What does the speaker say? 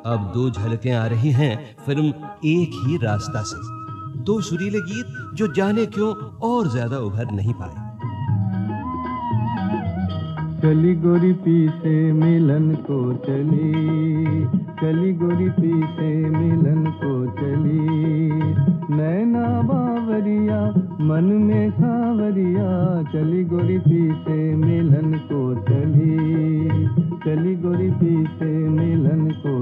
अब 2 झलकें आ रही हैं फिल्म एक ही रास्ता से। 2 सुरीले गीत जो जाने क्यों और ज्यादा उभर नहीं पाए। चली गोरी पी से मिलन को चली, चली गोरी पी से मिलन को चली, नैना बावरिया मन में खावरिया, चली गोरी पी से मिलन को चली, चली गोरी पी से मिलन को